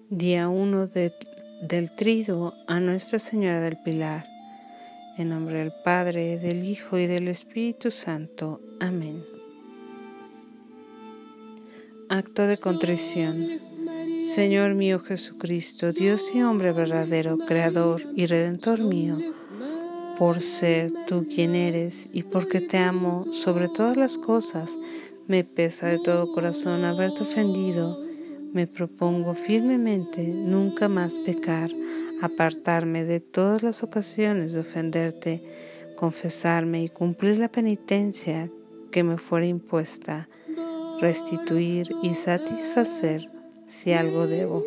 Día 1 del Triduo a Nuestra Señora del Pilar. En nombre del Padre, del Hijo y del Espíritu Santo. Amén. Acto de contrición. Señor mío Jesucristo, Dios y hombre verdadero, Creador y Redentor mío, por ser tú quien eres y porque te amo sobre todas las cosas, me pesa de todo corazón haberte ofendido. Me propongo firmemente nunca más pecar, apartarme de todas las ocasiones de ofenderte, confesarme y cumplir la penitencia que me fuera impuesta, restituir y satisfacer si algo debo.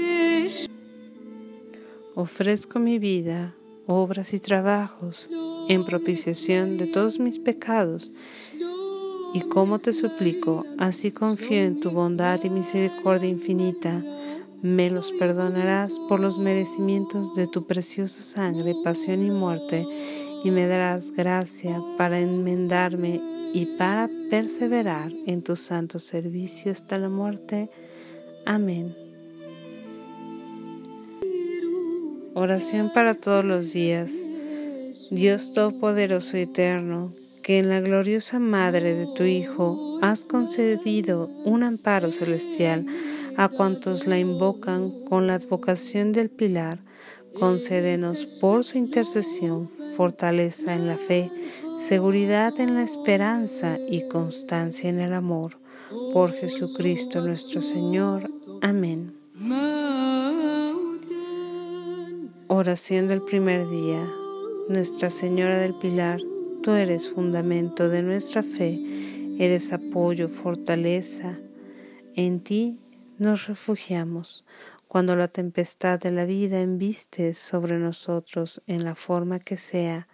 Ofrezco mi vida, obras y trabajos en propiciación de todos mis pecados. Y como te suplico, así confío en tu bondad y misericordia infinita, me los perdonarás por los merecimientos de tu preciosa sangre, pasión y muerte, y me darás gracia para enmendarme y para perseverar en tu santo servicio hasta la muerte. Amén. Oración para todos los días. Dios Todopoderoso y Eterno, que en la gloriosa Madre de tu Hijo has concedido un amparo celestial a cuantos la invocan con la advocación del Pilar, concédenos por su intercesión fortaleza en la fe, seguridad en la esperanza y constancia en el amor. Por Jesucristo nuestro Señor. Amén. Oración del primer día. Nuestra Señora del Pilar, tú eres fundamento de nuestra fe, eres apoyo, fortaleza. En ti nos refugiamos cuando la tempestad de la vida embiste sobre nosotros en la forma que sea.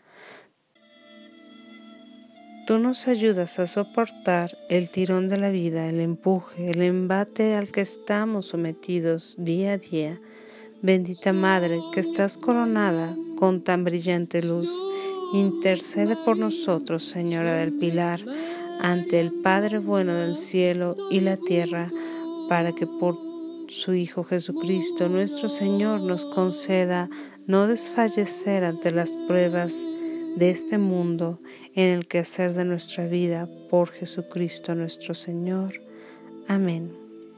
Tú nos ayudas a soportar el tirón de la vida, el empuje, el embate al que estamos sometidos día a día. Bendita Madre, que estás coronada con tan brillante luz, intercede por nosotros, Señora del Pilar, ante el Padre bueno del cielo y la tierra, para que por su Hijo Jesucristo, nuestro Señor, nos conceda no desfallecer ante las pruebas de este mundo en el quehacer de nuestra vida, por Jesucristo nuestro Señor. Amén.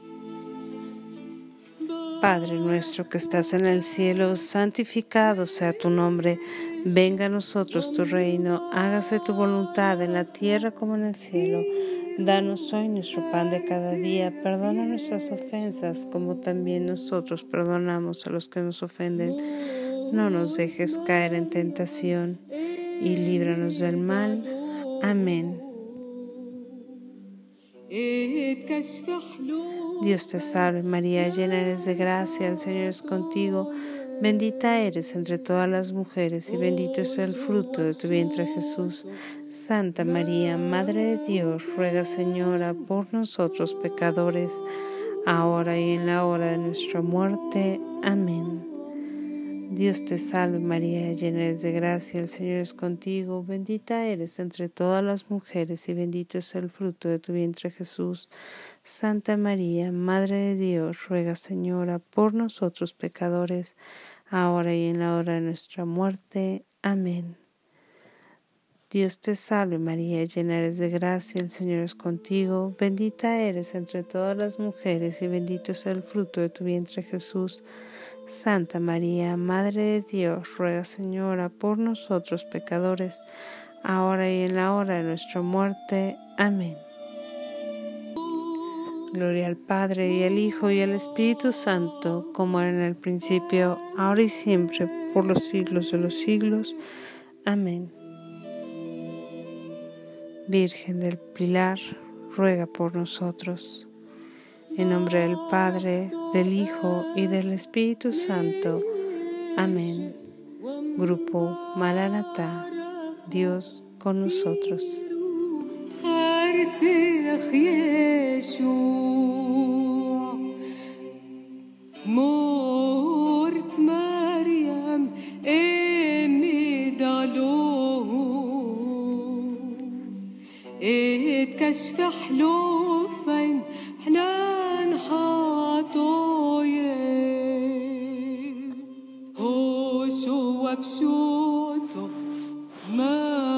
Padre nuestro que estás en el cielo, santificado sea tu nombre. Venga a nosotros tu reino, hágase tu voluntad en la tierra como en el cielo. Danos hoy nuestro pan de cada día, perdona nuestras ofensas como también nosotros perdonamos a los que nos ofenden. No nos dejes caer en tentación y líbranos del mal. Amén. Dios te salve María, llena eres de gracia, el Señor es contigo, bendita eres entre todas las mujeres y bendito es el fruto de tu vientre Jesús. Santa María, Madre de Dios, ruega Señora por nosotros pecadores, ahora y en la hora de nuestra muerte. Amén. Dios te salve María, llena eres de gracia, el Señor es contigo, bendita eres entre todas las mujeres y bendito es el fruto de tu vientre Jesús. Santa María, Madre de Dios, ruega Señora por nosotros pecadores, ahora y en la hora de nuestra muerte. Amén. Dios te salve María, llena eres de gracia, el Señor es contigo, bendita eres entre todas las mujeres y bendito es el fruto de tu vientre Jesús. Santa María, Madre de Dios, ruega Señora por nosotros pecadores, ahora y en la hora de nuestra muerte. Amén. Gloria al Padre y al Hijo y al Espíritu Santo, como era en el principio, ahora y siempre, por los siglos de los siglos. Amén. Virgen del Pilar, ruega por nosotros. En nombre del Padre, del Hijo y del Espíritu Santo. Amén. Grupo Maranatá, Dios con nosotros. كشف حلوفين حنان خطايا обсюду,